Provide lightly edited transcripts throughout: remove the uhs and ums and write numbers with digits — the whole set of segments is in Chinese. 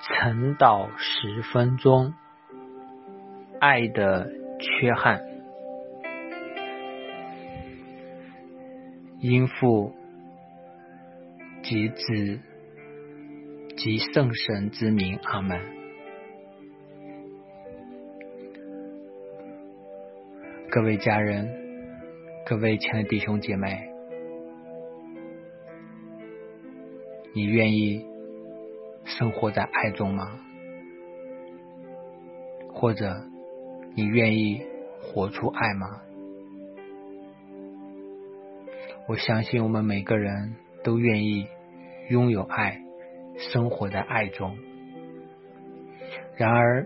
晨祷10分钟，爱的缺憾。因父及子及圣神之名，阿们。各位家人，各位亲爱的弟兄姐妹，你愿意生活在爱中吗？或者你愿意活出爱吗？我相信我们每个人都愿意拥有爱，生活在爱中。然而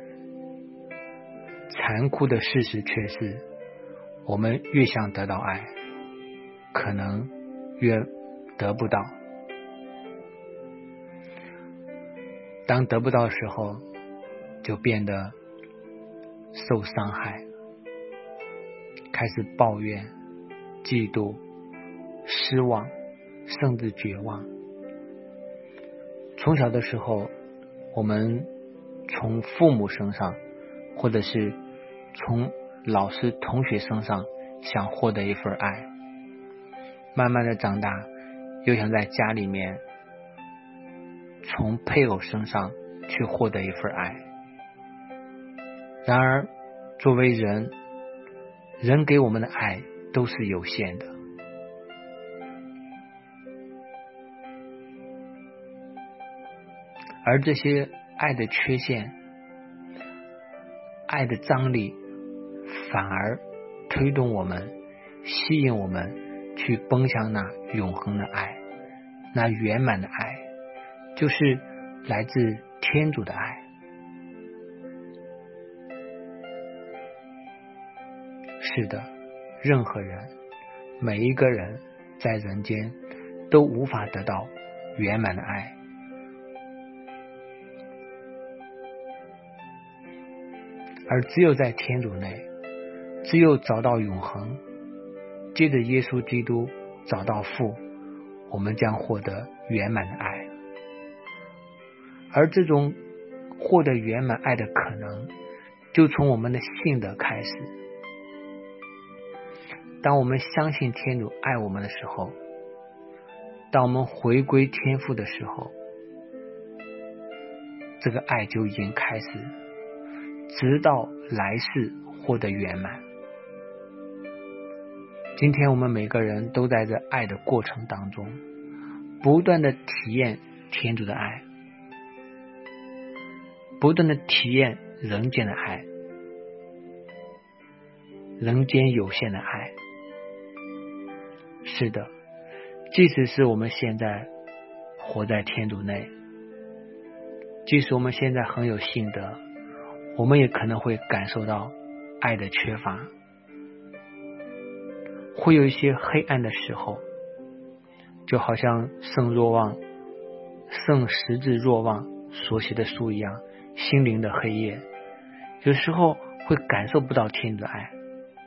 残酷的事实却是，我们越想得到爱，可能越得不到。当得不到的时候，就变得受伤害，开始抱怨、嫉妒、失望，甚至绝望。从小的时候，我们从父母身上，或者是从老师、同学身上想获得一份爱，慢慢的长大，又想在家里面从配偶身上去获得一份爱。然而作为人给我们的爱都是有限的，而这些爱的缺陷、爱的张力，反而推动我们、吸引我们去奔向那永恒的爱，那圆满的爱，就是来自天主的爱。是的，任何人，每一个人在人间都无法得到圆满的爱，而只有在天主内，只有找到永恒，借着耶稣基督找到父，我们将获得圆满的爱。而这种获得圆满爱的可能，就从我们的信德开始。当我们相信天主爱我们的时候，当我们回归天父的时候，这个爱就已经开始，直到来世获得圆满。今天我们每个人都在这爱的过程当中，不断的体验天主的爱，不断的体验人间的爱，人间有限的爱。是的，即使是我们现在活在天主内，即使我们现在很有信德，我们也可能会感受到爱的缺乏，会有一些黑暗的时候，就好像圣十字若望所写的书一样，心灵的黑夜，有时候会感受不到天主的爱。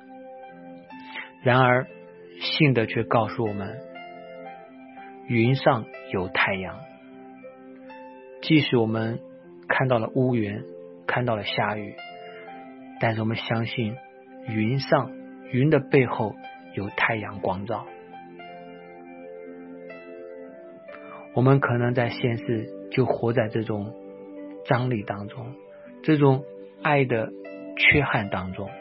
然而信德却告诉我们，云上有太阳。即使我们看到了乌云，看到了下雨，但是我们相信云的背后有太阳光照。我们可能在现世就活在这种张力当中，这种爱的缺憾当中。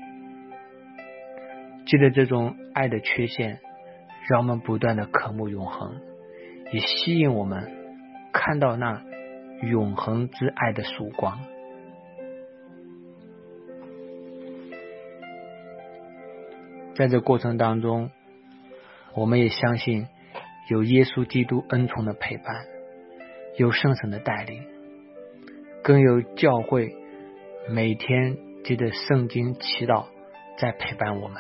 记得这种爱的缺陷，让我们不断的渴慕永恒，也吸引我们看到那永恒之爱的曙光。在这过程当中，我们也相信有耶稣基督恩宠的陪伴，有圣神的带领，更有教会每天借着圣经祈祷在陪伴我们。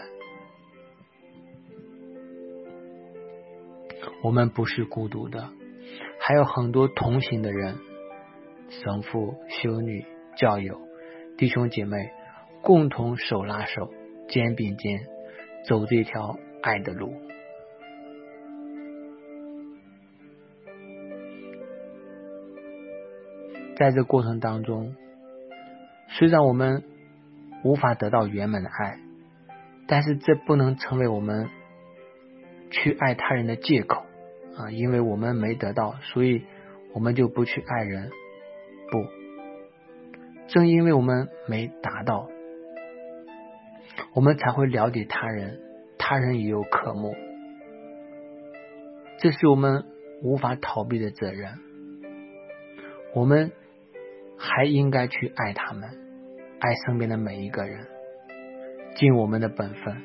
我们不是孤独的，还有很多同行的人，神父、修女、教友、弟兄姐妹，共同手拉手，肩并肩，走这条爱的路。 在这过程当中，虽然我们无法得到圆满的爱，但是这不能成为我们去爱他人的借口因为我们没得到，所以我们就不去爱人。不，正因为我们没达到，我们才会了解他人，他人也有渴慕，这是我们无法逃避的责任。我们还应该去爱他们，爱身边的每一个人，尽我们的本分。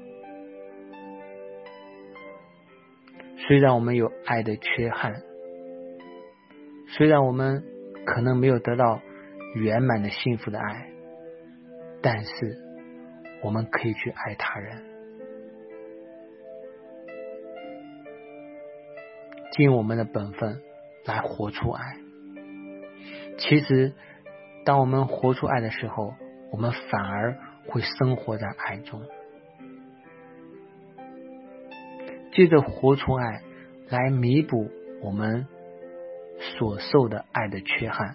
虽然我们有爱的缺憾，虽然我们可能没有得到圆满的幸福的爱，但是我们可以去爱他人，尽我们的本分来活出爱。其实当我们活出爱的时候，我们反而会生活在爱中，借着活出爱来弥补我们所受的爱的缺憾。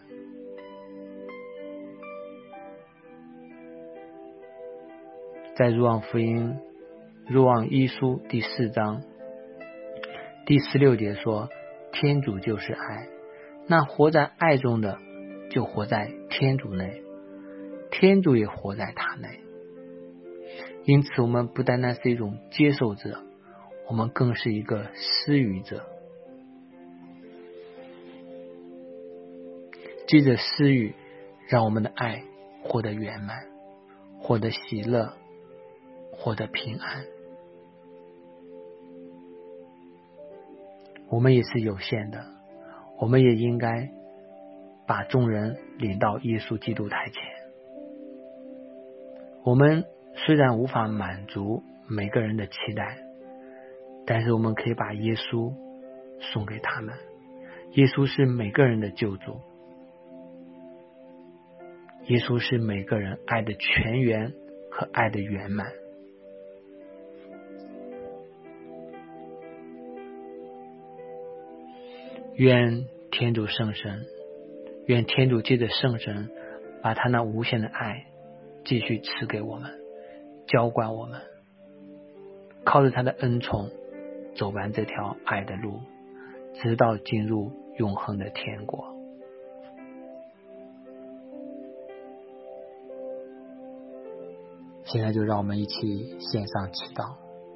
在若望福音若望一书第4章第16节说，天主就是爱，那活在爱中的就活在天主内，天主也活在他内。因此我们不单单是一种接受者，我们更是一个施予者。借着施予，让我们的爱获得圆满，获得喜乐，获得平安。我们也是有限的，我们也应该把众人领到耶稣基督台前。我们虽然无法满足每个人的期待，但是我们可以把耶稣送给他们。耶稣是每个人的救主，耶稣是每个人爱的泉源和爱的圆满。愿天主圣神，愿天主借着圣神把他那无限的爱继续赐给我们，浇灌我们，靠着他的恩宠走完这条爱的路，直到进入永恒的天国。现在就让我们一起献上祈祷。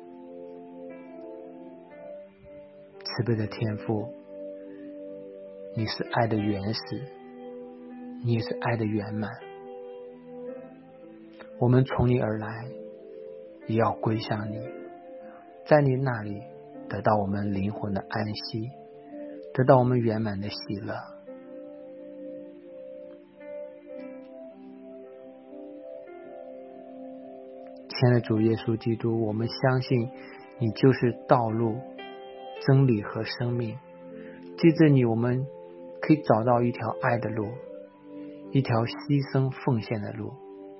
慈悲的天父，你是爱的原始，你也是爱的圆满。我们从你而来，也要归向你，在你那里得到我们灵魂的安息，得到我们圆满的喜乐。亲爱的主耶稣基督，我们相信你就是道路、真理和生命。借着你，我们可以找到一条爱的路，一条牺牲奉献的路，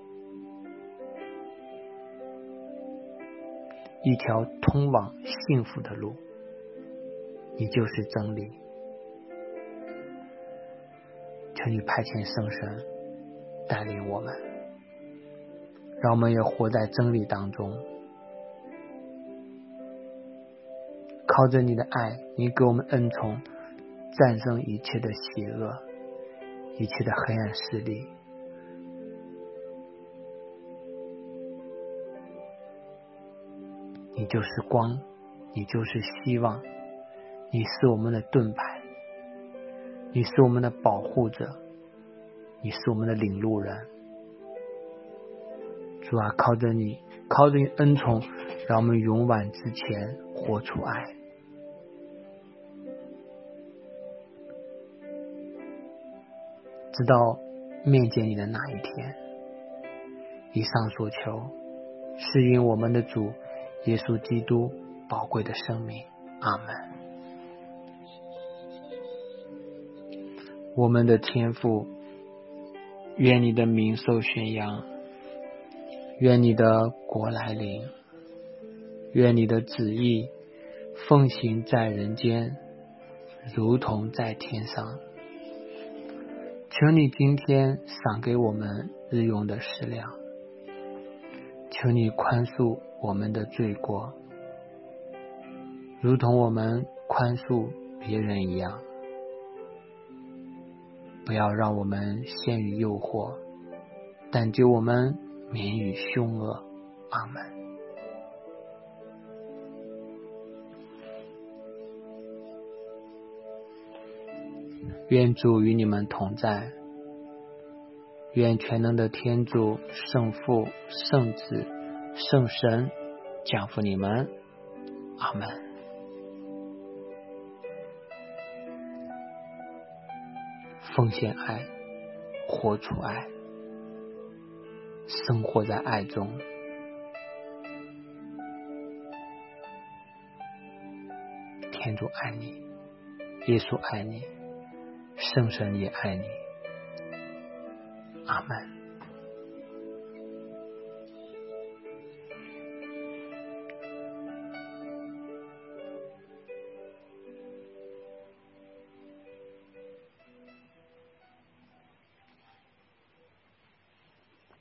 一条通往幸福的路。你就是真理。求你派遣圣神带领我们，让我们也活在真理当中。靠着你的爱，你给我们恩宠，战胜一切的邪恶，一切的黑暗势力。你就是光，你就是希望，你是我们的盾牌，你是我们的保护者，你是我们的领路人。主啊，靠着你恩宠，让我们勇往直前，活出爱。直到面见你的那一天。以上所求是因我们的主耶稣基督宝贵的生命。阿们。我们的天父，愿你的名受宣扬，愿你的国来临，愿你的旨意奉行在人间，如同在天上。 求你今天赏给我们日用的食粮，求你宽恕我们的罪过，如同我们宽恕别人一样。不要让我们陷于诱惑，但救我们免于凶恶。阿们。愿主与你们同在，愿全能的天主、圣父、圣子、圣神降福你们。阿们。奉献爱，活出爱，生活在爱中。天主爱你，耶稣爱你，圣神也爱你。阿们。